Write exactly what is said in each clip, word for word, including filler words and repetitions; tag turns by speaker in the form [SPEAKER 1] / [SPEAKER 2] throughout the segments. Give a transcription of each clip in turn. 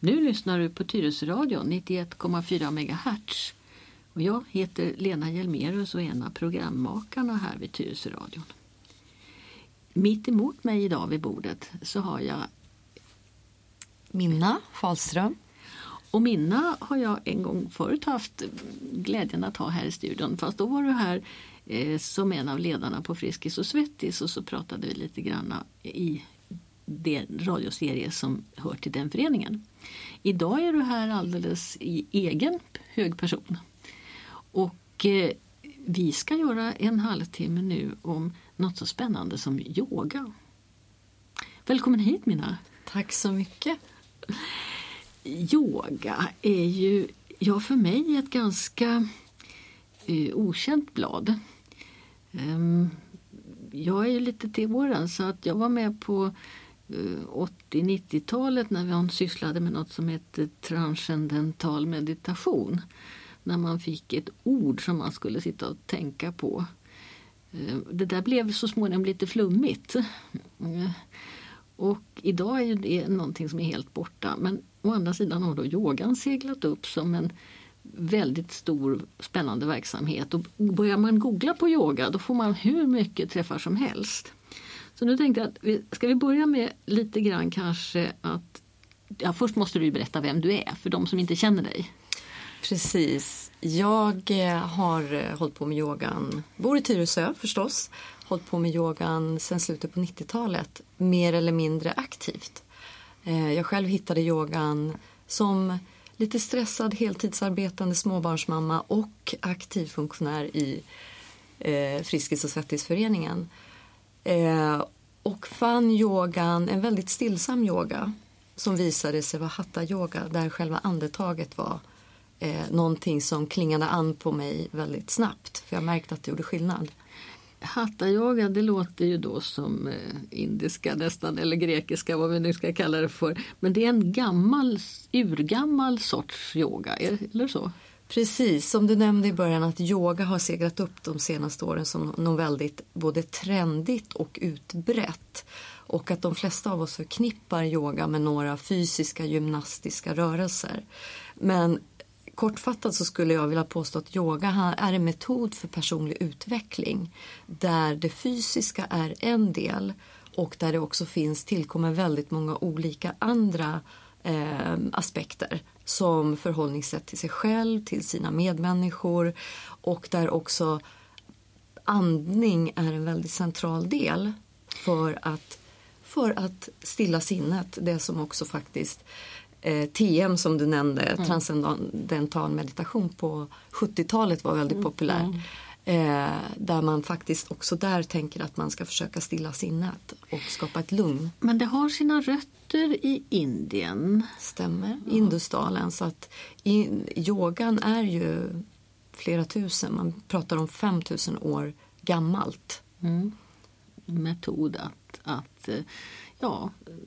[SPEAKER 1] Nu lyssnar du på Tyresöradion nittioett komma fyra megahertz. Och jag heter Lena Hjelmerus och är en av programmakarna här vid Tyresöradion. Mitt emot mig idag vid bordet så har jag
[SPEAKER 2] Minna Fahlström.
[SPEAKER 1] Och Minna har jag en gång förut haft glädjen att ha här i studion. Fast då var du här eh, som en av ledarna på Friskis och Svettis och så pratade vi lite grann i den radioserie som hör till den föreningen. Idag är du här alldeles i egen hög person. Och eh, vi ska göra en halvtimme nu om något så spännande som yoga. Välkommen hit, Minna.
[SPEAKER 2] Tack så mycket.
[SPEAKER 1] Yoga är ju, ja, för mig ett ganska eh, okänt blad. Um, jag är ju lite till åren så att jag var med på eh, åttio-nittiotalet när vi sysslade med något som heter transcendental meditation. När man fick ett ord som man skulle sitta och tänka på. Eh, det där blev så småningom lite flummigt. Eh, och idag är ju det någonting som är helt borta. Men å andra sidan har då yogan seglat upp som en väldigt stor spännande verksamhet. Och börjar man googla på yoga då får man hur mycket träffar som helst. Så nu tänkte jag att vi, ska vi börja med lite grann kanske att... Ja, först måste du berätta vem du är för de som inte känner dig.
[SPEAKER 2] Precis. Jag har hållit på med yogan, bor i Tyresö förstås. Hållit på med yogan sedan slutet på nittiotalet, mer eller mindre aktivt. Jag själv hittade yogan som lite stressad, heltidsarbetande småbarnsmamma och aktiv funktionär i eh, Friskis och Svettisföreningen. Eh, och fann yogan en väldigt stillsam yoga som visade sig vara hatha yoga, där själva andetaget var eh, någonting som klingade an på mig väldigt snabbt. För jag märkte att det gjorde skillnad.
[SPEAKER 1] Hatha yoga, det låter ju då som eh, indiska nästan, eller grekiska, vad vi nu ska kalla det för. Men det är en gammal, urgammal sorts yoga, eller så?
[SPEAKER 2] Precis, som du nämnde i början att yoga har segrat upp de senaste åren som något väldigt både trendigt och utbrett. Och att de flesta av oss förknippar yoga med några fysiska gymnastiska rörelser. Men kortfattat så skulle jag vilja påstå att yoga är en metod för personlig utveckling där det fysiska är en del och där det också finns tillkommer väldigt många olika andra eh, aspekter som förhållningssätt till sig själv, till sina medmänniskor och där också andning är en väldigt central del för att, för att stilla sinnet, det som också faktiskt T M som du nämnde, mm. transcendental meditation på sjuttiotalet var väldigt mm. populär. Mm. Eh, där man faktiskt också där tänker att man ska försöka stilla sinnet och skapa ett lugn.
[SPEAKER 1] Men det har sina rötter i Indien.
[SPEAKER 2] Stämmer, ja. Indusdalen. Så att i, yogan är ju flera tusen, man pratar om femtusen år gammalt.
[SPEAKER 1] Mm. Metod att, att ja,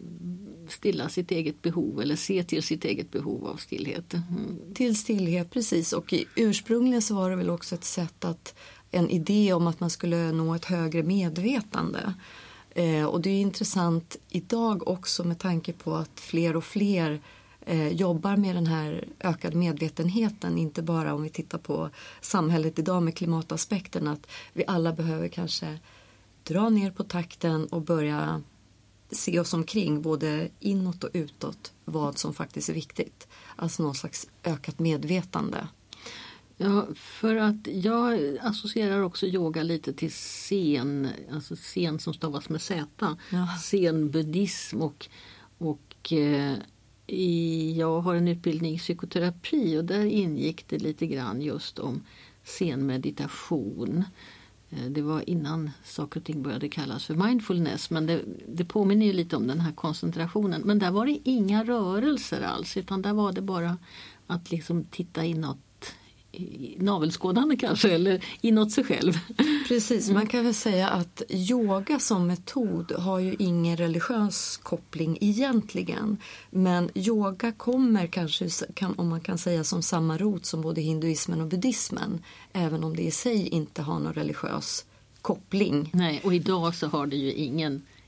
[SPEAKER 1] stilla sitt eget behov eller se till sitt eget behov av stillhet. Mm.
[SPEAKER 2] Till stillhet, precis. Och i, ursprungligen så var det väl också ett sätt att en idé om att man skulle nå ett högre medvetande. Eh, och det är intressant idag också med tanke på att fler och fler eh, jobbar med den här ökade medvetenheten. Inte bara om vi tittar på samhället idag med klimataspekten, att vi alla behöver kanske dra ner på takten och börja se oss omkring både inåt och utåt vad som faktiskt är viktigt. Alltså någon slags ökat medvetande.
[SPEAKER 1] Ja, för att jag associerar också yoga lite till zen, alltså zen som stavas med Z, ja. Zen-buddhism och, och eh, i, jag har en utbildning i psykoterapi och där ingick det lite grann just om zen-meditation. Det var innan saker och ting började kallas för mindfulness, men det, det påminner ju lite om den här koncentrationen. Men där var det inga rörelser alls, utan där var det bara att liksom titta inåt, navelskådande kanske, eller inåt sig själv.
[SPEAKER 2] Precis, man kan väl säga att yoga som metod har ju ingen religiös koppling egentligen. Men yoga kommer kanske, kan, om man kan säga, som samma rot som både hinduismen och buddhismen. Även om det i sig inte har någon religiös koppling.
[SPEAKER 1] Nej, och idag så har det ju ingen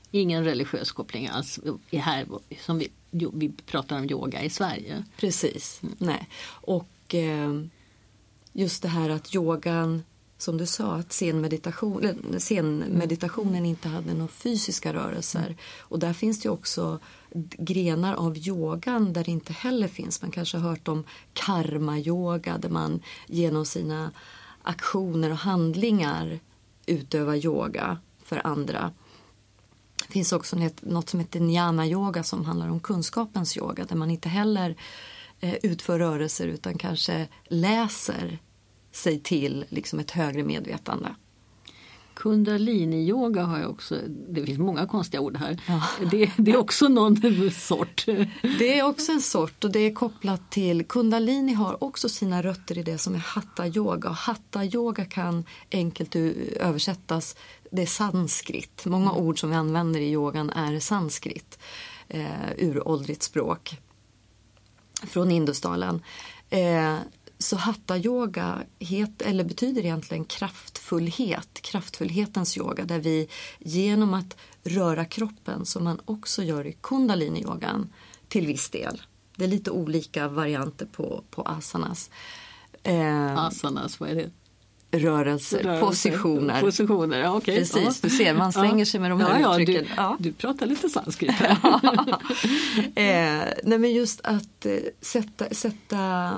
[SPEAKER 1] Ingen religiös koppling alls är här som vi, vi pratar om yoga i Sverige.
[SPEAKER 2] Precis, mm. nej. Och eh, just det här att yogan, som du sa, att zenmeditation, zenmeditationen inte hade några fysiska rörelser. Mm. Och där finns det ju också grenar av yogan där det inte heller finns. Man kanske har hört om karma-yoga där man genom sina aktioner och handlingar utövar yoga för andra. Det finns också något som heter jnana-yoga som handlar om kunskapens yoga där man inte heller eh, utför rörelser utan kanske läser sig till liksom ett högre medvetande.
[SPEAKER 1] Kundalini-yoga har jag också, det finns många konstiga ord här. Ja. Det, det är också någon sort.
[SPEAKER 2] Det är också en sort och det är kopplat till, kundalini har också sina rötter i det som är hatha-yoga. Och hatha-yoga kan enkelt översättas, det är sanskrit. Många mm. ord som vi använder i yogan är sanskrit, eh, uråldrigt språk från Indusdalen. Eh, Så hatha-yoga het, eller betyder egentligen kraftfullhet, kraftfullhetens yoga där vi genom att röra kroppen som man också gör i kundalini-yogan till viss del. Det är lite olika varianter på, på asanas.
[SPEAKER 1] Eh, asanas, vad är det?
[SPEAKER 2] Rörelser, Rörelser positioner.
[SPEAKER 1] Positioner, ja, okej.
[SPEAKER 2] Precis,
[SPEAKER 1] ja.
[SPEAKER 2] Du ser, man slänger ja. sig med de här
[SPEAKER 1] ja, ja,
[SPEAKER 2] uttrycken.
[SPEAKER 1] Du,
[SPEAKER 2] ja.
[SPEAKER 1] du pratar lite sanskrit här.
[SPEAKER 2] eh, nej, men just att eh, sätta... sätta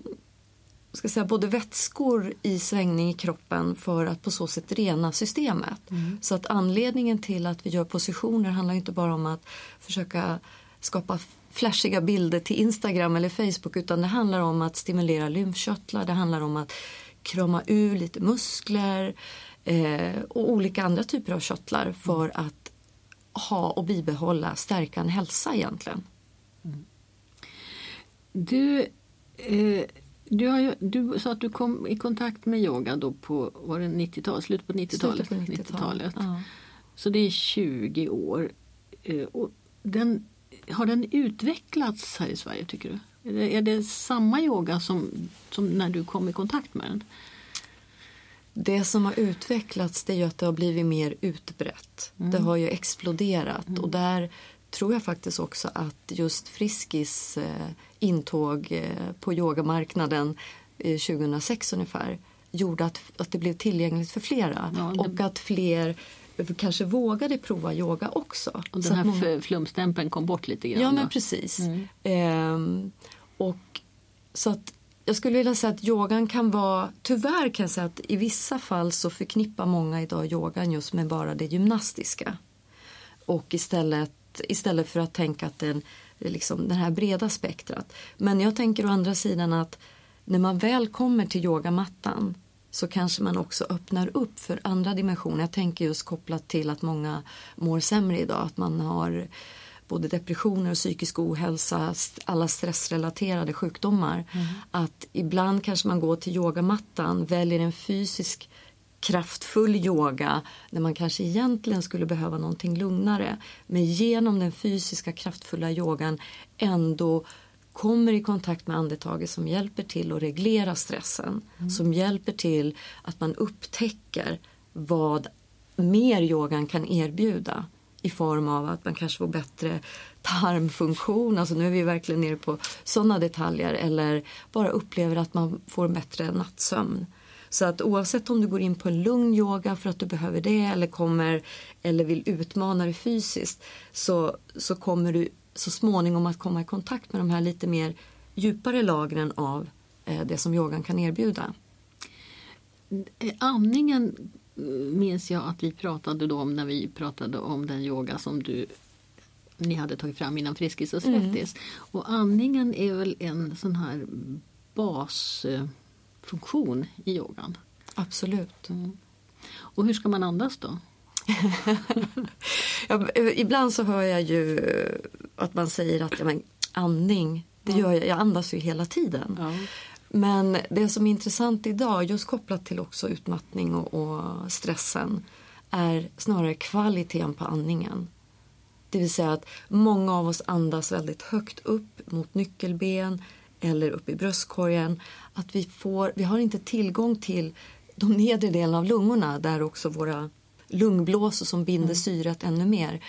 [SPEAKER 2] ska säga, både vätskor i svängning i kroppen för att på så sätt rena systemet. Mm. Så att anledningen till att vi gör positioner handlar inte bara om att försöka skapa flashiga bilder till Instagram eller Facebook utan det handlar om att stimulera lymfkörtlar, det handlar om att krama ur lite muskler eh, och olika andra typer av körtlar för mm. att ha och bibehålla, stärka en hälsa egentligen.
[SPEAKER 1] Mm. Du... Eh... Du, har ju, du sa att du kom i kontakt med yoga då på var det nittiotalet, slut på nittiotalet.
[SPEAKER 2] Slutet på nittiotalet. Ja.
[SPEAKER 1] Så det är tjugo år. Och den, har den utvecklats här i Sverige tycker du? Är det, är det samma yoga som, som när du kom i kontakt med den?
[SPEAKER 2] Det som har utvecklats det är ju att det har blivit mer utbrett. Mm. Det har ju exploderat mm. och där tror jag faktiskt också att just Friskis eh, intåg eh, på yogamarknaden eh, tjugohundrasex ungefär gjorde att, att det blev tillgängligt för flera. Ja, det... Och att fler kanske vågade prova yoga också.
[SPEAKER 1] Och den här många... flumstämpeln kom bort lite grann.
[SPEAKER 2] Ja, men precis. Mm. Ehm, och så att jag skulle vilja säga att yogan kan vara, tyvärr kan jag säga att i vissa fall så förknippar många idag yogan just med bara det gymnastiska. Och istället Istället för att tänka att den, liksom, den här breda spektrat. Men jag tänker å andra sidan att när man väl kommer till yogamattan så kanske man också öppnar upp för andra dimensioner. Jag tänker just kopplat till att många mår sämre idag. Att man har både depressioner och psykisk ohälsa, alla stressrelaterade sjukdomar. Mm. Att ibland kanske man går till yogamattan, väljer en fysisk kraftfull yoga när man kanske egentligen skulle behöva någonting lugnare. Men genom den fysiska kraftfulla yogan ändå kommer i kontakt med andetaget som hjälper till att reglera stressen. Mm. Som hjälper till att man upptäcker vad mer yogan kan erbjuda. I form av att man kanske får bättre tarmfunktion. Alltså nu är vi verkligen nere på sådana detaljer. Eller bara upplever att man får bättre nattsömn. Så att oavsett om du går in på en lugn yoga för att du behöver det eller kommer eller vill utmana dig fysiskt så, så kommer du så småningom att komma i kontakt med de här lite mer djupare lagren av eh, det som yogan kan erbjuda.
[SPEAKER 1] Andningen minns jag att vi pratade då om när vi pratade om den yoga som du ni hade tagit fram innan Friskis och Svettis. Mm. Och andningen är väl en sån här bas... funktion i yogan.
[SPEAKER 2] Absolut.
[SPEAKER 1] Mm. Och hur ska man andas då?
[SPEAKER 2] ja, ibland så hör jag ju att man säger att ja, men, andning, det gör jag, jag andas ju hela tiden. Ja. Men det som är intressant idag, just kopplat till också utmattning och, och stressen, är snarare kvaliteten på andningen. Det vill säga att många av oss andas väldigt högt upp mot nyckelben eller upp i bröstkorgen. Att vi får, vi har inte tillgång till de nedre delen av lungorna där också våra lungblåsor som binder mm. syret ännu mer,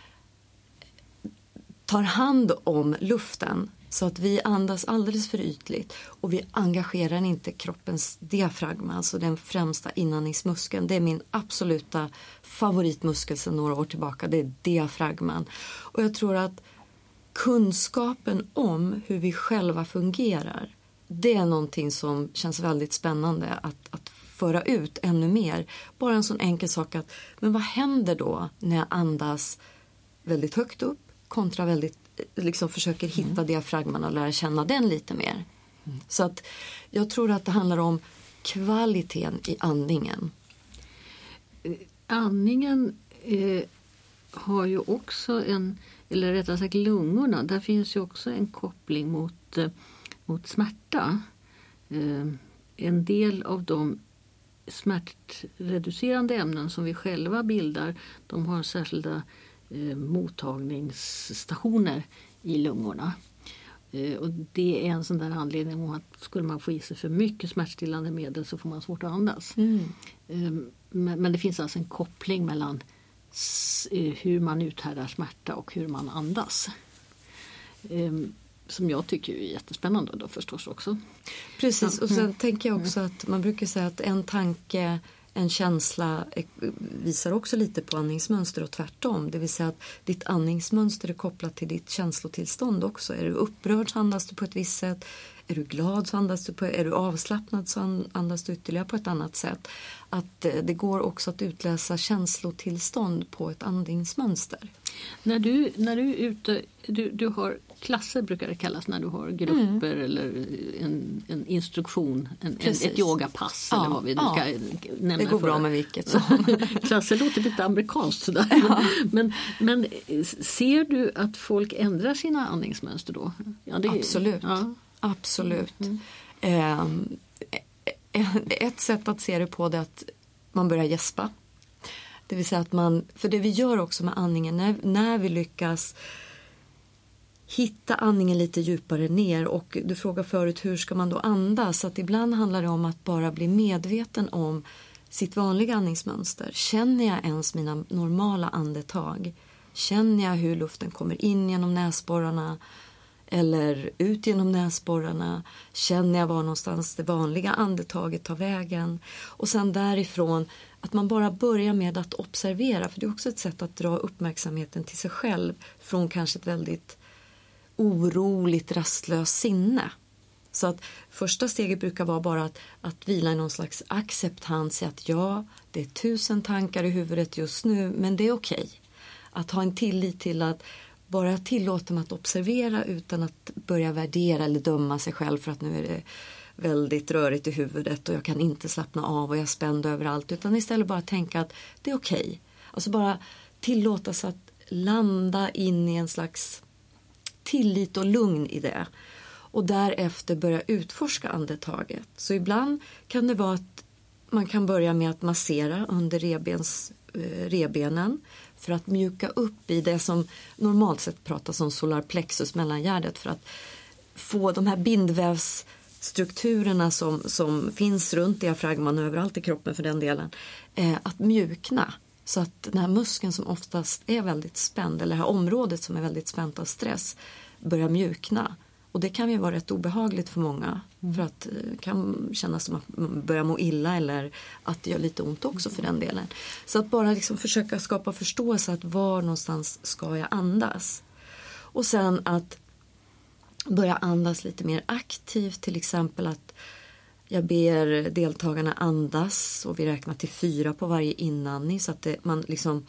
[SPEAKER 2] tar hand om luften så att vi andas alldeles för ytligt och vi engagerar inte kroppens diafragma, alltså den främsta inandningsmuskeln. Det är min absoluta favoritmuskel sedan några år tillbaka, det är diafragman. Och jag tror att kunskapen om hur vi själva fungerar, det är någonting som känns väldigt spännande att, att föra ut ännu mer. Bara en sån enkel sak att, men vad händer då när jag andas väldigt högt upp kontra väldigt, liksom försöker hitta mm. diafragman och lära känna den lite mer. Mm. Så att jag tror att det handlar om kvaliteten i andningen.
[SPEAKER 1] Andningen eh, har ju också en, eller rättare sagt lungorna, där finns ju också en koppling mot, eh, mot smärta. Eh, en del av de smärtreducerande ämnen som vi själva bildar, de har särskilda eh, mottagningsstationer i lungorna. Eh, och det är en sån där anledning om att skulle man få i sig för mycket smärtstillande medel så får man svårt att andas. Mm. Eh, men, men det finns alltså en koppling mellan s, eh, hur man uthärdar smärta och hur man andas. Eh, som jag tycker är jättespännande då förstås också.
[SPEAKER 2] Precis, och sen mm. tänker jag också att man brukar säga att en tanke, en känsla visar också lite på andningsmönster och tvärtom. Det vill säga att ditt andningsmönster är kopplat till ditt känslotillstånd också. Är du upprörd så andas du på ett visst sätt. Är du glad så andas du på, är du avslappnad så andas du ytterligare på ett annat sätt. Att det går också att utläsa känslotillstånd på ett andningsmönster.
[SPEAKER 1] När du, när du är ute, du, du har klasser brukar det kallas när du har grupper mm. eller en, en instruktion, en, en, ett yogapass ja, eller vad vi nu ska
[SPEAKER 2] ja.
[SPEAKER 1] nämna.
[SPEAKER 2] Det går
[SPEAKER 1] för.
[SPEAKER 2] Bra med vilket som.
[SPEAKER 1] Klasser låter lite amerikanskt sådär. Ja. Men, men ser du att folk ändrar sina andningsmönster då? Ja, det,
[SPEAKER 2] Absolut. Ja. Absolut. Mm. Eh, ett sätt att se det på det är att man börjar gäspa. Det vill säga att man, för det vi gör också med andningen, när, när vi lyckas hitta andningen lite djupare ner, och du frågar förut hur ska man då andas, så att ibland handlar det om att bara bli medveten om sitt vanliga andningsmönster. Känner jag ens mina normala andetag? Känner jag hur luften kommer in genom näsborrarna eller ut genom näsborrarna? Känner jag var någonstans det vanliga andetaget tar vägen? Och sen därifrån att man bara börjar med att observera, för det är också ett sätt att dra uppmärksamheten till sig själv från kanske ett väldigt oroligt, rastlöst sinne. Så att första steget brukar vara bara att, att vila i någon slags acceptans i att ja, det är tusen tankar i huvudet just nu, men det är okej. Att ha en tillit till att bara tillåta mig att observera utan att börja värdera eller döma sig själv för att nu är det väldigt rörigt i huvudet och jag kan inte slappna av och jag är spänd överallt, utan istället bara tänka att det är okej. Alltså bara tillåta sig att landa in i en slags tillit och lugn i det. Och därefter börja utforska andetaget. Så ibland kan det vara att man kan börja med att massera under rebens, eh, rebenen för att mjuka upp i det som normalt sett pratas om solarplexus, mellangärdet, för att få de här bindvävsstrukturerna som, som finns runt diafragman och överallt i kroppen för den delen, eh, att mjukna. Så att den här muskeln som oftast är väldigt spänd, eller det här området som är väldigt spänt av stress, börjar mjukna. Och det kan ju vara rätt obehagligt för många. Mm. För att det kan kännas som att man börjar må illa eller att det gör lite ont också för den delen. Så att bara liksom försöka skapa förståelse att var någonstans ska jag andas. Och sen att börja andas lite mer aktivt. Till exempel att jag ber deltagarna andas och vi räknar till fyra på varje inandning. Så att det, man liksom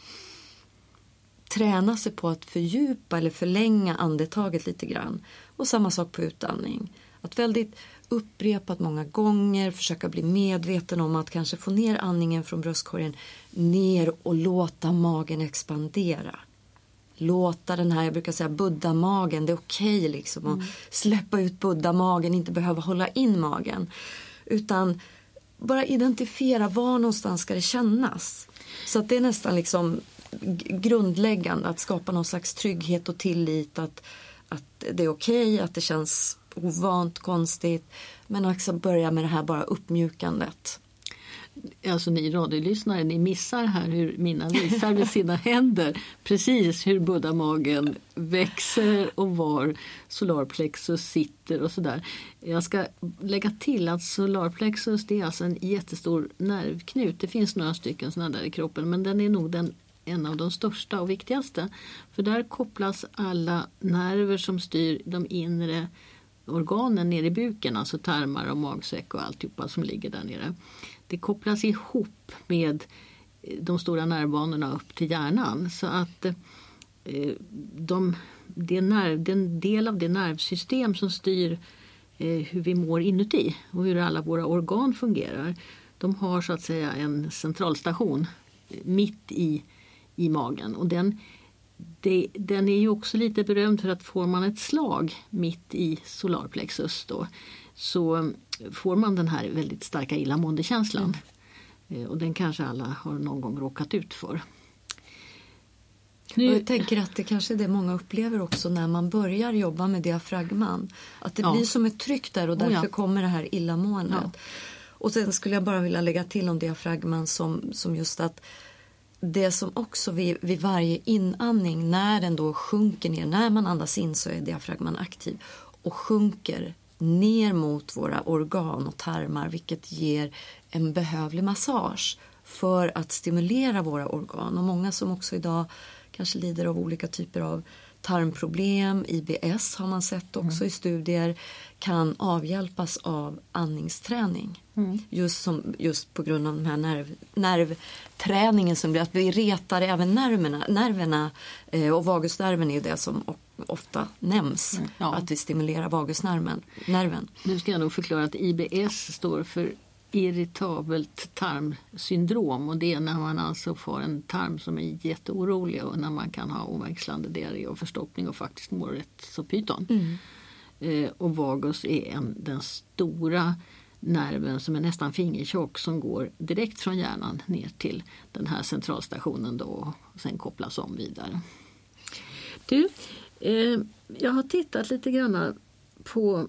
[SPEAKER 2] tränar sig på att fördjupa eller förlänga andetaget lite grann. Och samma sak på utandning. Att väldigt upprepat många gånger försöka bli medveten om att kanske få ner andningen från bröstkorgen ner och låta magen expandera. Låta den här, jag brukar säga buddha-magen, det är okej liksom att mm. släppa ut buddha-magen, inte behöva hålla in magen. Utan bara identifiera var någonstans ska det kännas. Så att det är nästan liksom grundläggande att skapa någon slags trygghet och tillit att, att det är okej, att det känns ovant, konstigt, men också börja med det här bara uppmjukandet.
[SPEAKER 1] alltså ni radiolyssnare, ni missar här hur Minna visar med sina händer precis hur buddha-magen växer och var solarplexus sitter och sådär. Jag ska lägga till att solarplexus, det är alltså en jättestor nervknut. Det finns några stycken sådana där i kroppen, men den är nog den en av de största och viktigaste. För där kopplas alla nerver som styr de inre organen nere i buken, alltså tarmar och magsäck och alltihopa som ligger där nere. Det kopplas ihop med de stora nervbanorna upp till hjärnan, så att eh, de, det nerv, den del av det nervsystem som styr eh, hur vi mår inuti och hur alla våra organ fungerar, de har så att säga en centralstation mitt i, i magen, och den Det, den är ju också lite berömd för att får man ett slag mitt i solarplexus då, så får man den här väldigt starka illamåendekänslan. Mm. Och den kanske alla har någon gång råkat ut för.
[SPEAKER 2] Nu, och jag tänker att det kanske är det många upplever också när man börjar jobba med diafragman. Att det ja. blir som ett tryck där och därför oh ja. kommer det här illamåendet. Ja. Och sen skulle jag bara vilja lägga till om diafragman som, som just att det som också vid, vid varje inandning, när den då sjunker ner, när man andas in så är diafragman aktiv och sjunker ner mot våra organ och tarmar, vilket ger en behövlig massage för att stimulera våra organ. Och många som också idag kanske lider av olika typer av tarmproblem, I B S har man sett också mm. i studier, kan avhjälpas av andningsträning. Mm. Just, som, just på grund av den här nerv, nervträningen som blir att vi retar även nerverna. nerverna eh, och vagusnerven är ju det som ofta nämns, mm. ja. att vi stimulerar vagusnerven. Nerven.
[SPEAKER 1] Nu ska jag nog förklara att I B S står för irritabelt tarmsyndrom, och det är när man alltså får en tarm som är jätteorolig och när man kan ha omväxlande diarré och förstoppning och faktiskt mår rätt så pyton. Mm. Eh, och vagus är en, den stora nerven som är nästan fingertjock som går direkt från hjärnan ner till den här centralstationen då och sen kopplas om vidare. Du, eh, jag har tittat lite grann på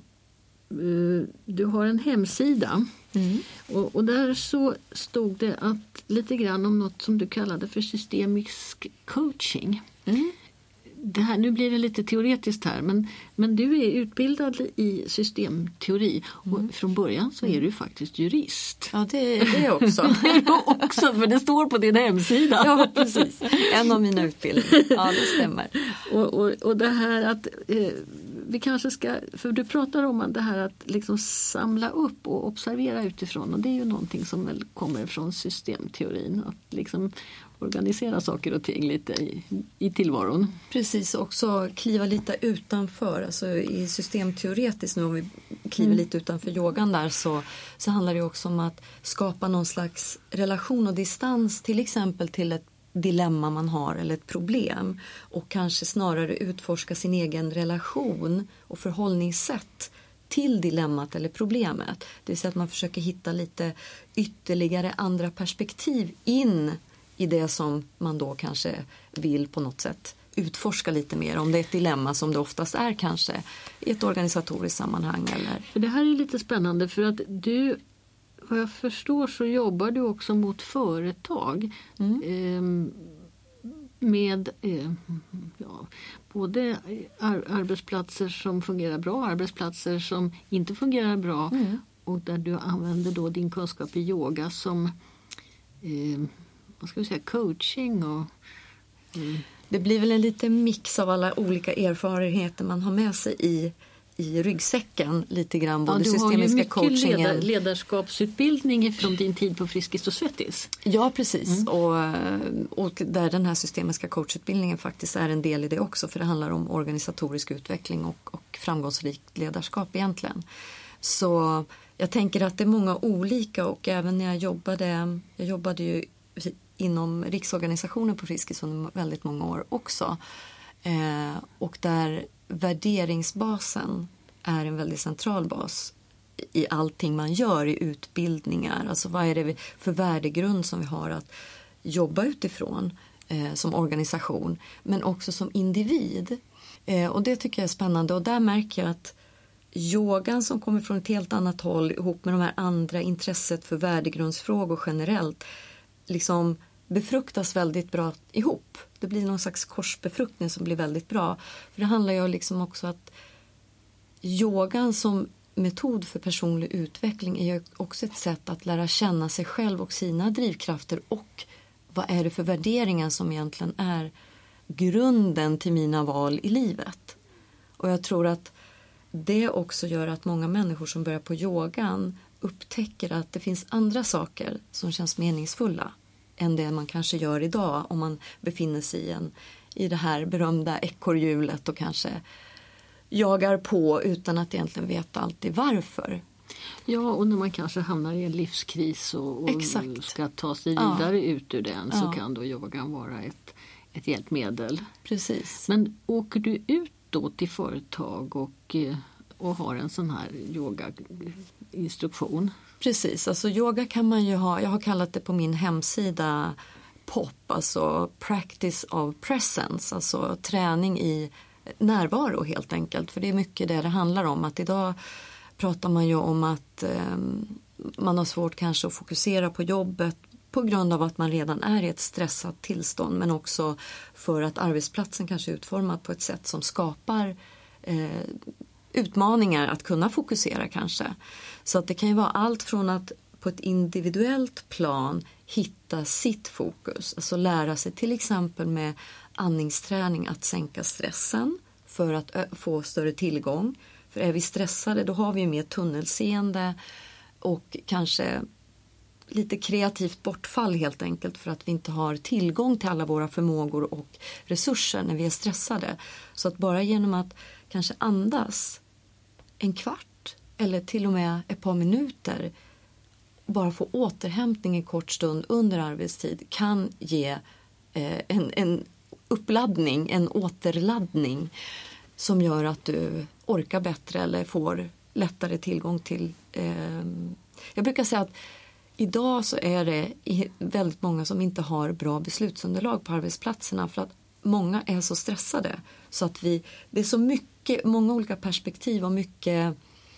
[SPEAKER 1] du har en hemsida mm. och, och där så stod det att lite grann om något som du kallade för systemisk coaching. Mm. Det här, nu blir det lite teoretiskt här, men, men du är utbildad i systemteori och mm. från början så är du faktiskt jurist.
[SPEAKER 2] Ja, det är det också.
[SPEAKER 1] det är det också, för det står på din hemsida.
[SPEAKER 2] Ja, precis. En av mina utbildningar. Ja, det stämmer.
[SPEAKER 1] Och, och, och det här att eh, vi kanske ska, för du pratar om det här att liksom samla upp och observera utifrån, och det är ju någonting som väl kommer från systemteorin, att liksom organisera saker och ting lite i, i tillvaron.
[SPEAKER 2] Precis, också kliva lite utanför, alltså i systemteoretiskt nu om vi kliver mm. lite utanför yogan där så, så handlar det också om att skapa någon slags relation och distans till exempel till ett dilemma man har eller ett problem, och kanske snarare utforska sin egen relation och förhållningssätt till dilemmat eller problemet. Det vill säga att man försöker hitta lite ytterligare andra perspektiv in i det som man då kanske vill på något sätt utforska lite mer, om det är ett dilemma som det oftast är kanske i ett organisatoriskt sammanhang. Eller...
[SPEAKER 1] För det här är lite spännande för att du, vad jag förstår så jobbar du också mot företag mm. eh, med eh, ja, både ar- arbetsplatser som fungerar bra, arbetsplatser som inte fungerar bra mm. och där du använder då din kunskap i yoga som eh, vad ska vi säga, coaching och... Mm.
[SPEAKER 2] Det blir väl en liten mix av alla olika erfarenheter man har med sig i, i ryggsäcken lite grann. Både
[SPEAKER 1] ja, du
[SPEAKER 2] systemiska
[SPEAKER 1] har ju mycket
[SPEAKER 2] coachingen.
[SPEAKER 1] Ledar, ledarskapsutbildning från din tid på Friskis och Svettis.
[SPEAKER 2] Ja, precis. Mm. Och, och där den här systemiska coachutbildningen faktiskt är en del i det också. För det handlar om organisatorisk utveckling och, och framgångsrikt ledarskap egentligen. Så jag tänker att det är många olika, och även när jag jobbade, jag jobbade ju inom riksorganisationen på Friskis under väldigt många år också. Eh, och där värderingsbasen är en väldigt central bas i allting man gör i utbildningar. Alltså vad är det för värdegrund som vi har att jobba utifrån eh, som organisation, men också som individ. Eh, och det tycker jag är spännande, och där märker jag att yogan som kommer från ett helt annat håll ihop med de här andra intresset för värdegrundsfrågor generellt liksom befruktas väldigt bra ihop. Det blir någon slags korsbefruktning som blir väldigt bra. För det handlar ju liksom också att yogan som metod för personlig utveckling är ju också ett sätt att lära känna sig själv och sina drivkrafter och vad är det för värderingar som egentligen är grunden till mina val i livet. Och jag tror att det också gör att många människor som börjar på yogan upptäcker att det finns andra saker som känns meningsfulla än det man kanske gör idag om man befinner sig i, en, i det här berömda ekorrhjulet och kanske jagar på utan att egentligen veta alltid varför.
[SPEAKER 1] Ja, och när man kanske hamnar i en livskris och, och ska ta sig vidare ja. ut ur den så ja. kan då yogan vara ett, ett hjälpmedel.
[SPEAKER 2] Precis.
[SPEAKER 1] Men åker du ut då till företag och, och har en sån här yogainstruktion?
[SPEAKER 2] Precis, alltså yoga kan man ju ha, jag har kallat det på min hemsida P O P, alltså Practice of Presence, alltså träning i närvaro helt enkelt. För det är mycket det det handlar om, att idag pratar man ju om att eh, man har svårt kanske att fokusera på jobbet på grund av att man redan är i ett stressat tillstånd, men också för att arbetsplatsen kanske är utformad på ett sätt som skapar eh, utmaningar att kunna fokusera kanske. Så att det kan ju vara allt från att på ett individuellt plan hitta sitt fokus, alltså lära sig till exempel med andningsträning att sänka stressen för att få större tillgång. För är vi stressade då har vi mer tunnelseende och kanske lite kreativt bortfall helt enkelt för att vi inte har tillgång till alla våra förmågor och resurser när vi är stressade. Så att bara genom att kanske andas en kvart eller till och med ett par minuter, bara få återhämtning en kort stund under arbetstid kan ge eh, en, en uppladdning, en återladdning som gör att du orkar bättre eller får lättare tillgång till. Eh, jag brukar säga att idag så är det väldigt många som inte har bra beslutsunderlag på arbetsplatserna för att många är så stressade så att vi, det är så mycket, många olika perspektiv och mycket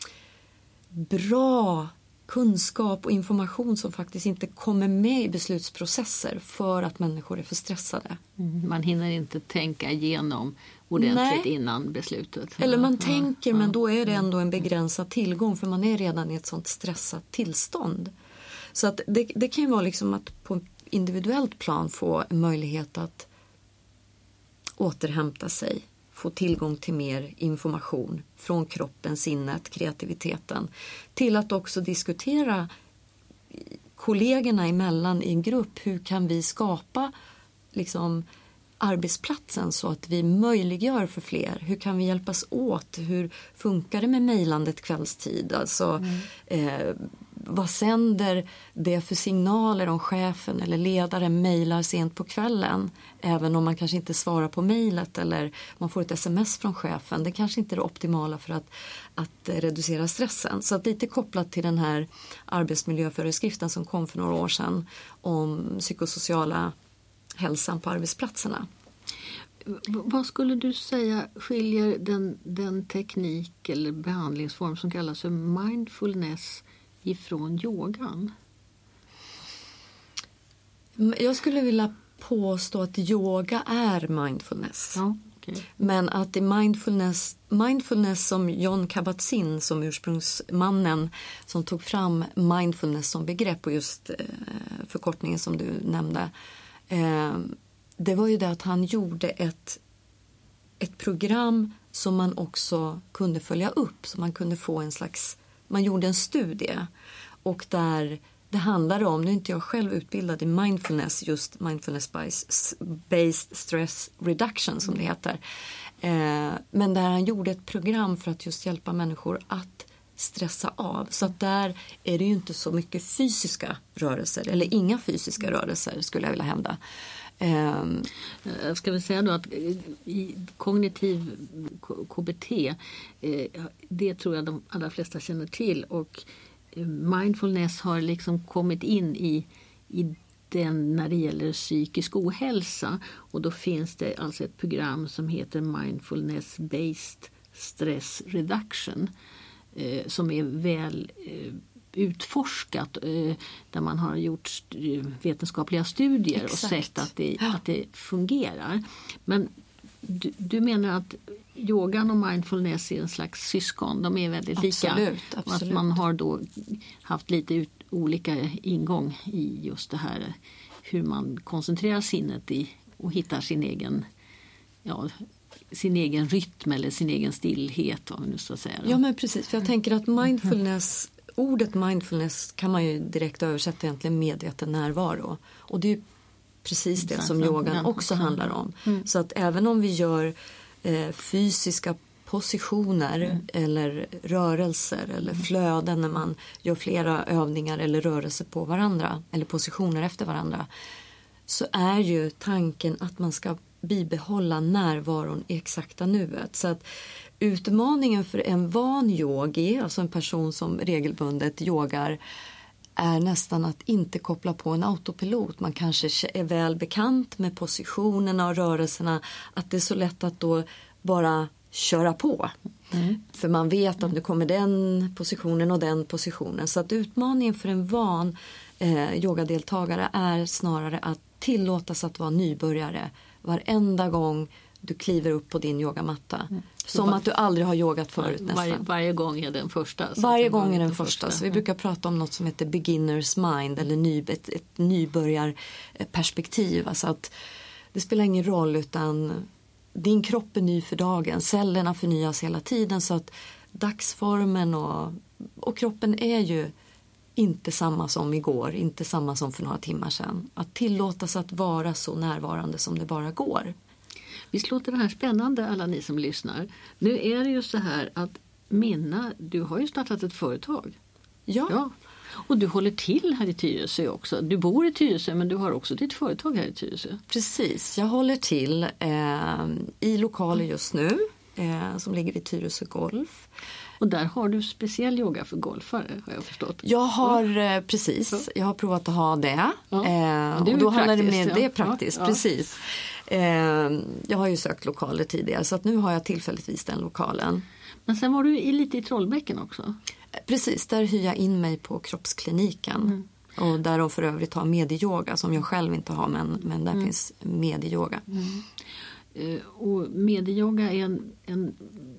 [SPEAKER 2] bra kunskap och information som faktiskt inte kommer med i beslutsprocesser för att människor är för stressade.
[SPEAKER 1] Mm, man hinner inte tänka igenom ordentligt Nej. innan beslutet.
[SPEAKER 2] Eller man ja, tänker ja, men då är det ändå en begränsad tillgång för man är redan i ett sånt stressat tillstånd. Så att det, det kan ju vara liksom att på individuellt plan få en möjlighet att återhämta sig, få tillgång till mer information från kroppen, sinnet, kreativiteten, till att också diskutera kollegorna emellan i en grupp. Hur kan vi skapa liksom arbetsplatsen så att vi möjliggör för fler? Hur kan vi hjälpas åt? Hur funkar det med mejlandet kvällstid? Alltså, mm. eh, vad sänder det för signaler om chefen eller ledaren mejlar sent på kvällen? Även om man kanske inte svarar på mejlet eller man får ett sms från chefen. Det kanske inte är det optimala för att, att reducera stressen. Så att lite kopplat till den här arbetsmiljöföreskriften som kom för några år sedan om psykosociala hälsan på arbetsplatserna.
[SPEAKER 1] Vad skulle du säga skiljer den, den teknik eller behandlingsform som kallas för mindfulness ifrån yogan?
[SPEAKER 2] Jag skulle vilja påstå att yoga är mindfulness. Ja, okay. Men att i mindfulness, mindfulness som Jon Kabat-Zinn som ursprungsmannen som tog fram mindfulness som begrepp och just eh, förkortningen som du nämnde. Eh, det var ju det att han gjorde ett, ett program som man också kunde följa upp. Så man kunde få en slags, man gjorde en studie och där det handlar om, nu är inte jag själv utbildad i mindfulness, just mindfulness-based stress reduction som det heter. Eh, men där han gjorde ett program för att just hjälpa människor att stressa av. Så att där är det ju inte så mycket fysiska rörelser, eller inga fysiska rörelser skulle jag vilja hävda. Um,
[SPEAKER 1] jag ska väl säga då att i kognitiv K B T, det tror jag de allra flesta känner till, och mindfulness har liksom kommit in i, i den när det gäller psykisk ohälsa, och då finns det alltså ett program som heter Mindfulness Based stress reduction eh, som är väl eh, utforskat eh, där man har gjort st- vetenskapliga studier. Exakt. Och sett att det, ja. att det fungerar. Men du, du menar att yogan och mindfulness är en slags syskon, de är väldigt
[SPEAKER 2] absolut,
[SPEAKER 1] lika.
[SPEAKER 2] Absolut.
[SPEAKER 1] Och att man har då haft lite ut, olika ingång i just det här hur man koncentrerar sinnet i och hittar sin egen ja, sin egen rytm eller sin egen stillhet. Vad man nu ska säga.
[SPEAKER 2] Ja men precis, för jag tänker att mindfulness, ordet mindfulness kan man ju direkt översätta egentligen medveten närvaro. Och det är ju precis det som yogan också handlar om. Mm. Så att även om vi gör eh, fysiska positioner mm. eller rörelser eller flöden när man gör flera övningar eller rörelser på varandra eller positioner efter varandra, så är ju tanken att man ska bibehålla närvaron i exakta nuet. Så att utmaningen för en van yogi, alltså en person som regelbundet yogar, är nästan att inte koppla på en autopilot. Man kanske är väl bekant med positionerna och rörelserna, att det är så lätt att då bara köra på. Mm. För man vet att nu kommer den positionen och den positionen. Så att utmaningen för en van eh, yogadeltagare är snarare att tillåtas att vara nybörjare varenda gång du kliver upp på din yogamatta. Mm. Som att du aldrig har yogat förut nästan.
[SPEAKER 1] Varje, varje gång är den första.
[SPEAKER 2] Varje gång är den första. första. Så vi brukar prata om något som heter beginner's mind eller ny, ett, ett nybörjarperspektiv. Alltså att det spelar ingen roll utan din kropp är ny för dagen. Cellerna förnyas hela tiden så att dagsformen och, och kroppen är ju inte samma som igår, inte samma som för några timmar sedan. Att tillåtas att vara så närvarande som det bara går.
[SPEAKER 1] Visst låter det här spännande alla ni som lyssnar. Nu är det ju så här att Minna, du har ju startat ett företag.
[SPEAKER 2] Ja.
[SPEAKER 1] ja. Och du håller till här i Tyresö också. Du bor i Tyresö men du har också ditt företag här i Tyresö.
[SPEAKER 2] Precis, jag håller till eh, i lokaler just nu eh, som ligger i Tyresö Golf.
[SPEAKER 1] Och där har du speciell yoga för golfare har jag förstått.
[SPEAKER 2] Jag har ja. precis, ja. jag har provat att ha det.
[SPEAKER 1] Ja.
[SPEAKER 2] Eh,
[SPEAKER 1] det är
[SPEAKER 2] och då
[SPEAKER 1] handlar
[SPEAKER 2] det med
[SPEAKER 1] ja.
[SPEAKER 2] det är praktiskt,
[SPEAKER 1] ja.
[SPEAKER 2] precis. Eh, jag har ju sökt lokaler tidigare så att nu har jag tillfälligtvis den lokalen.
[SPEAKER 1] Men sen var du i, lite i Trollbäcken också.
[SPEAKER 2] Precis, där hyr jag in mig på kroppskliniken. Mm. Och där de för övrigt har medyoga som jag själv inte har men, men där mm. finns medyoga.
[SPEAKER 1] Mm. Eh, och medyoga är en, en,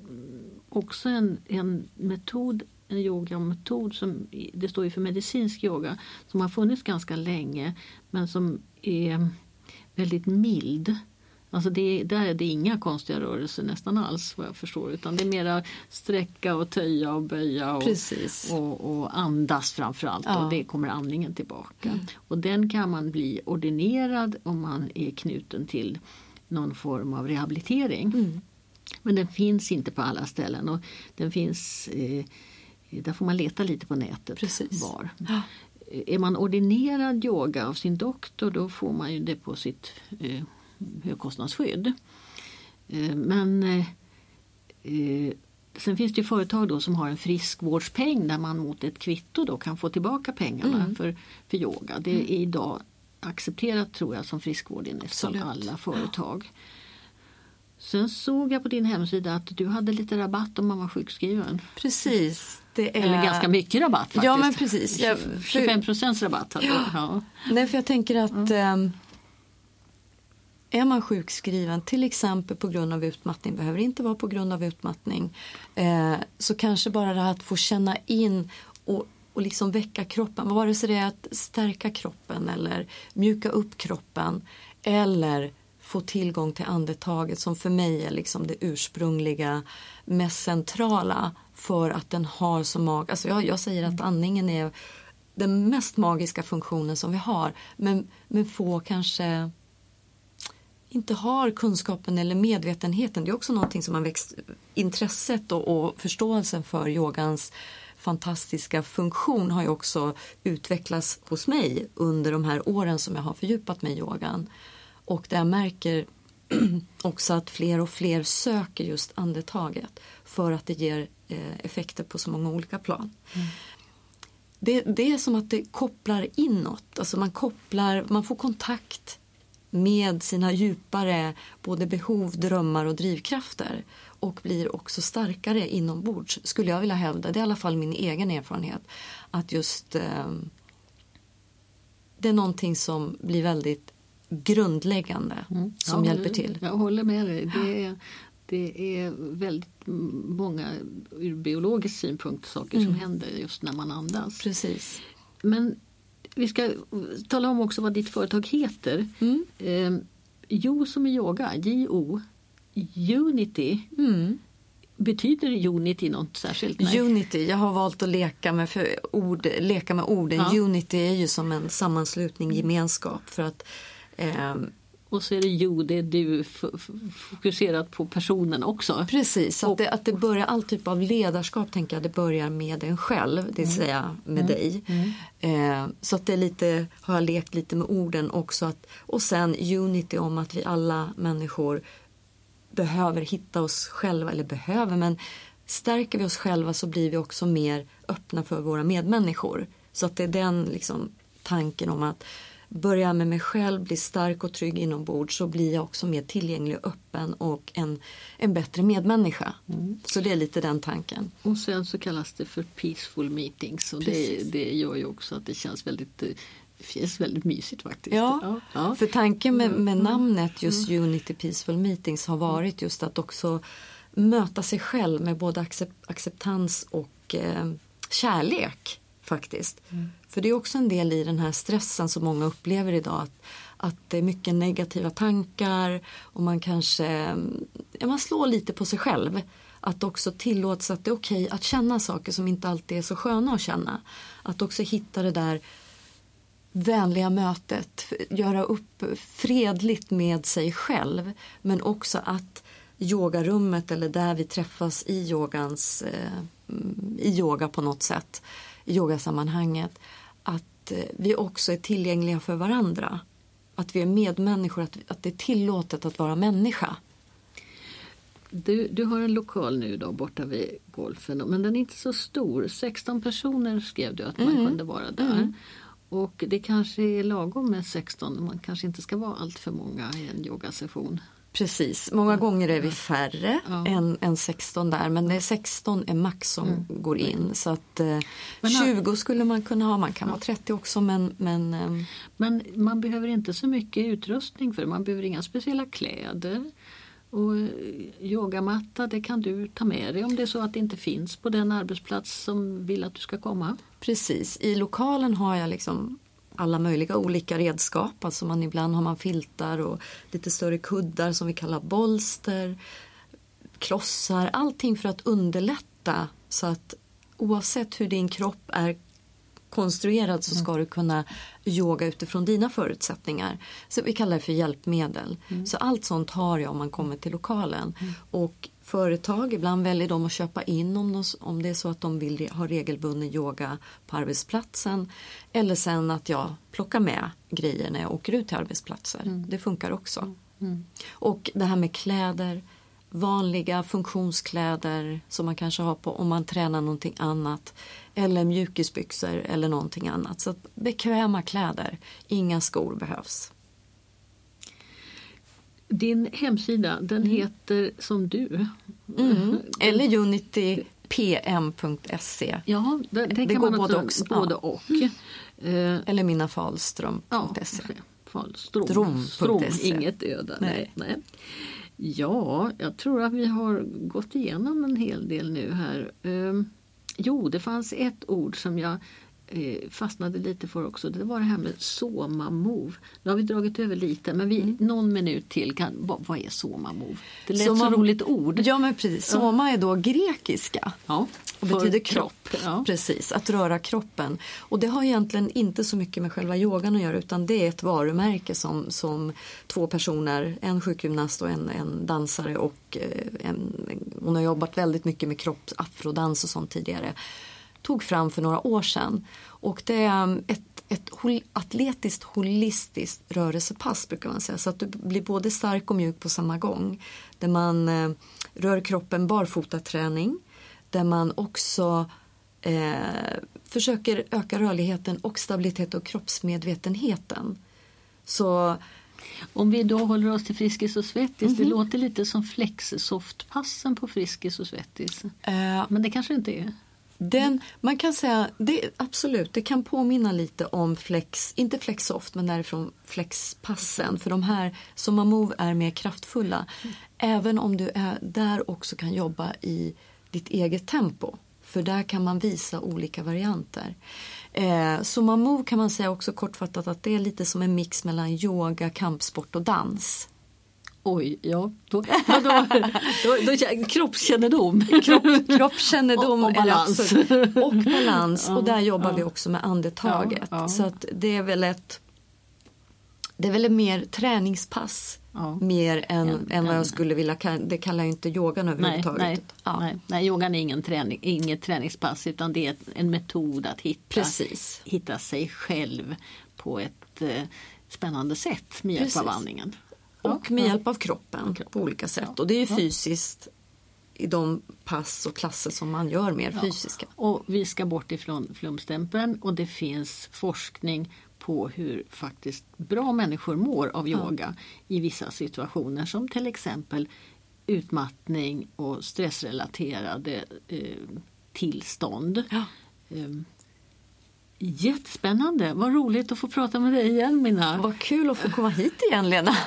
[SPEAKER 1] också en, en metod, en yogametod som det står ju för medicinsk yoga som har funnits ganska länge men som är väldigt mild. Alltså det, där är det inga konstiga rörelser nästan alls vad jag förstår utan det är mera sträcka och töja och böja och, och, och andas framförallt ja. och det kommer andningen tillbaka. Mm. Och den kan man bli ordinerad om man är knuten till någon form av rehabilitering. Mm. Men den finns inte på alla ställen och den finns, eh, där får man leta lite på nätet.
[SPEAKER 2] Precis.
[SPEAKER 1] Var. Ja. Är man ordinerad yoga av sin doktor då får man ju det på sitt eh, högkostnadsskydd. Eh, men eh, sen finns det ju företag då som har en friskvårdspeng där man mot ett kvitto då kan få tillbaka pengarna mm. för, för yoga. Det är idag accepterat tror jag som friskvård i nästan alla företag. Sen såg jag på din hemsida att du hade lite rabatt om man var sjukskriven.
[SPEAKER 2] Precis. Det är...
[SPEAKER 1] Eller ganska mycket rabatt faktiskt.
[SPEAKER 2] Ja men precis. Jag...
[SPEAKER 1] tjugofem procent rabatt hade
[SPEAKER 2] ja.
[SPEAKER 1] ja.
[SPEAKER 2] Nej för jag tänker att mm. är man sjukskriven till exempel på grund av utmattning, behöver inte vara på grund av utmattning, eh, så kanske bara det här att få känna in och, och liksom väcka kroppen, vare sig det är att stärka kroppen eller mjuka upp kroppen eller få tillgång till andetaget som för mig är liksom det ursprungliga, mest centrala för att den har så mag... Alltså jag, jag säger att andningen är den mest magiska funktionen som vi har, men, men få kanske inte har kunskapen eller medvetenheten. Det är också någonting som har växt intresset och, och förståelsen för yogans fantastiska funktion har ju också utvecklats hos mig under de här åren som jag har fördjupat mig i yogan. Och där jag märker också att fler och fler söker just andetaget för att det ger eh, effekter på så många olika plan. Mm. Det, det är som att det kopplar inåt. Alltså man kopplar, man får kontakt med sina djupare både behov, drömmar och drivkrafter. och blir också starkare inombords, skulle jag vilja hävda. Det är i alla fall min egen erfarenhet. Att just eh, det är någonting som blir väldigt grundläggande mm. som
[SPEAKER 1] jag
[SPEAKER 2] hjälper
[SPEAKER 1] håller,
[SPEAKER 2] till.
[SPEAKER 1] Jag håller med dig. Det är, det är väldigt många ur biologisk synpunkt saker mm. som händer just när man andas.
[SPEAKER 2] Precis.
[SPEAKER 1] Men vi ska tala om också vad ditt företag heter.
[SPEAKER 2] Mm.
[SPEAKER 1] Eh, Jo som i yoga, J O, Unity.
[SPEAKER 2] Mm.
[SPEAKER 1] Betyder Unity något särskilt? Nej.
[SPEAKER 2] Unity, jag har valt att leka med, för ord, leka med orden. Ja. Unity är ju som en sammanslutning, gemenskap. För att, eh,
[SPEAKER 1] och så är det ju, det är du f- f- fokuserat på personen också.
[SPEAKER 2] Precis, att, och, det, att det börjar all typ av ledarskap, tänker jag, det börjar med en själv, det vill säga med mm. dig. Mm. Eh, så att det är lite, har jag lekt lite med orden också. Att, och sen Unity om att vi alla människor behöver hitta oss själva, eller behöver, men stärker vi oss själva så blir vi också mer öppna för våra medmänniskor. Så att det är den liksom tanken om att börja med mig själv, bli stark och trygg inombords, så blir jag också mer tillgänglig och öppen och en, en bättre medmänniska. Mm. Så det är lite den tanken.
[SPEAKER 1] Och sen så kallas det för peaceful meetings, och det, det gör ju också att det känns väldigt, det känns väldigt mysigt faktiskt.
[SPEAKER 2] Ja,
[SPEAKER 1] ja, ja.
[SPEAKER 2] För tanken med, med namnet just mm. Unity Peaceful Meetings har varit just att också möta sig själv med både accept, acceptans och eh, kärlek faktiskt. Mm. För det är också en del i den här stressen som många upplever idag, att, att det är mycket negativa tankar och man kanske ja, man slår lite på sig själv. Att också tillåts att det är okej att känna saker som inte alltid är så sköna att känna. Att också hitta det där vänliga mötet, göra upp fredligt med sig själv, men också att yogarummet eller där vi träffas i yogans eh, i yoga på något sätt, i yogasammanhanget, att eh, vi också är tillgängliga för varandra, att vi är medmänniskor, att, att det är tillåtet att vara människa.
[SPEAKER 1] Du, du har en lokal nu då borta vid golfen, men den är inte så stor. sexton personer skrev du att man mm. kunde vara där. Mm. Och det kanske är lagom med sexton, man kanske inte ska vara allt för många i en yogasession.
[SPEAKER 2] Precis, många gånger är vi färre ja. än, än sexton där, men det är sexton är max som mm. går in, så att eh, tjugo skulle man kunna ha, man kan ja. vara trettio också, men men, eh,
[SPEAKER 1] men man behöver inte så mycket utrustning, för man behöver inga speciella kläder. Och yogamatta, det kan du ta med dig om det är så att det inte finns på den arbetsplats som vill att du ska komma.
[SPEAKER 2] Precis, i lokalen har jag liksom alla möjliga olika redskap. Alltså man, ibland har man filtar och lite större kuddar som vi kallar bolster, klossar, allting för att underlätta, så att oavsett hur din kropp är konstruerad så ska mm. du kunna yoga utifrån dina förutsättningar. Så vi kallar det för hjälpmedel. Mm. Så allt sånt har jag om man kommer till lokalen. Mm. Och företag, ibland väljer de att köpa in om, de, om det är så att de vill ha regelbunden yoga på arbetsplatsen. Eller sen att jag plockar med grejer när jag åker ut till arbetsplatser. Mm. Det funkar också. Mm. Och det här med kläder, vanliga funktionskläder som man kanske har på om man tränar någonting annat, eller mjukisbyxor eller någonting annat. Så bekväma kläder, inga skor behövs. Din
[SPEAKER 1] hemsida, den mm. heter som du.
[SPEAKER 2] Mm. Eller unity p m punkt se.
[SPEAKER 1] Ja, det, det, det kan
[SPEAKER 2] går
[SPEAKER 1] man
[SPEAKER 2] både,
[SPEAKER 1] också,
[SPEAKER 2] också.
[SPEAKER 1] både och.
[SPEAKER 2] Mm. Eller mina falström punkt se.
[SPEAKER 1] Ja, Falström.
[SPEAKER 2] Strom.
[SPEAKER 1] Inget öda. Nej. Nej. Ja, jag tror att vi har gått igenom en hel del nu här. Um, jo, det fanns ett ord som jag eh, fastnade lite för också. Det var det här med soma move. Nu har vi dragit över lite, men vi, mm. någon minut till. Kan, vad, vad är soma move? Det lät
[SPEAKER 2] soma,
[SPEAKER 1] så roligt ord.
[SPEAKER 2] Ja, men precis. Soma är då grekiska.
[SPEAKER 1] Ja,
[SPEAKER 2] och betyder kropp.
[SPEAKER 1] kropp. Ja.
[SPEAKER 2] Precis, att röra kroppen. Och det har egentligen inte så mycket med själva yogan att göra, utan det är ett varumärke som, som två personer, en sjukgymnast och en, en dansare, och en, hon har jobbat väldigt mycket med kropps, afrodans och sånt tidigare, tog fram för några år sedan. Och det är ett, ett hol, atletiskt, holistiskt rörelsepass brukar man säga. Så att du blir både stark och mjuk på samma gång. Där man eh, rör kroppen, barfotaträning. Där man också eh, försöker öka rörligheten och stabilitet och kroppsmedvetenheten. Så
[SPEAKER 1] Om vi då håller oss till Friskis och Svettis,
[SPEAKER 2] Mm-hmm.
[SPEAKER 1] det låter lite som flexsoftpassen på Friskis och Svettis.
[SPEAKER 2] Eh,
[SPEAKER 1] Men det kanske inte är.
[SPEAKER 2] Den, man kan säga, det, absolut, det kan påminna lite om flex, inte flexsoft men därifrån flexpassen. För de här Somamove är mer kraftfulla. Mm. Även om du är där också kan jobba i ditt eget tempo. För där kan man visa olika varianter. Eh, Somamove kan man säga också kortfattat att det är lite som en mix mellan yoga, kampsport och dans.
[SPEAKER 1] Oj, ja. Då, då, då, då, då, kroppskännedom.
[SPEAKER 2] Kropp, kroppskännedom
[SPEAKER 1] och, och balans.
[SPEAKER 2] Är och balans.
[SPEAKER 1] Ja,
[SPEAKER 2] och där jobbar
[SPEAKER 1] ja.
[SPEAKER 2] vi också med andetaget.
[SPEAKER 1] Ja, ja.
[SPEAKER 2] Så att det är väl ett det är väl ett mer träningspass. Ja. Mer än, en, än vad en, jag skulle vilja kalla. Det kallar jag inte yogan överhuvudtaget.
[SPEAKER 1] Nej, nej,
[SPEAKER 2] ja.
[SPEAKER 1] nej, nej, yogan är ingen träning, inget träningspass utan det är en metod att hitta,
[SPEAKER 2] Precis.
[SPEAKER 1] hitta sig själv på ett eh, spännande sätt med hjälp Precis. Av andningen.
[SPEAKER 2] Och med hjälp av kroppen på olika sätt. Och det är ju fysiskt i de pass och klasser som man gör mer ja. Fysiska.
[SPEAKER 1] Och vi ska bort ifrån flumstämpeln och det finns forskning på hur faktiskt bra människor mår av yoga ja. I vissa situationer som till exempel utmattning och stressrelaterade eh, tillstånd. Ja. Eh, Jättespännande, vad roligt att få prata med dig igen Minna.
[SPEAKER 2] Vad kul att få komma hit igen Lena.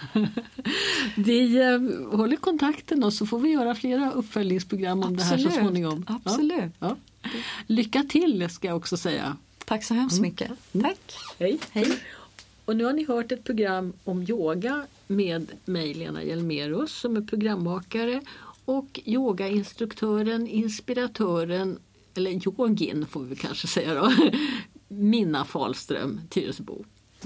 [SPEAKER 1] Vi eh, håller kontakten och så får vi göra flera uppföljningsprogram om Absolut. Det här så småningom.
[SPEAKER 2] Absolut.
[SPEAKER 1] Ja. Ja. Lycka till ska jag också säga.
[SPEAKER 2] Tack så hemskt mycket.
[SPEAKER 1] Mm.
[SPEAKER 2] Tack.
[SPEAKER 1] Hej.
[SPEAKER 2] Hej.
[SPEAKER 1] Och nu har ni hört ett program om yoga med mig Lena Hjelmerus som är programmakare och yogainstruktören, inspiratören eller yogin får vi kanske säga då, Minna Fahlström, Tyresöbo.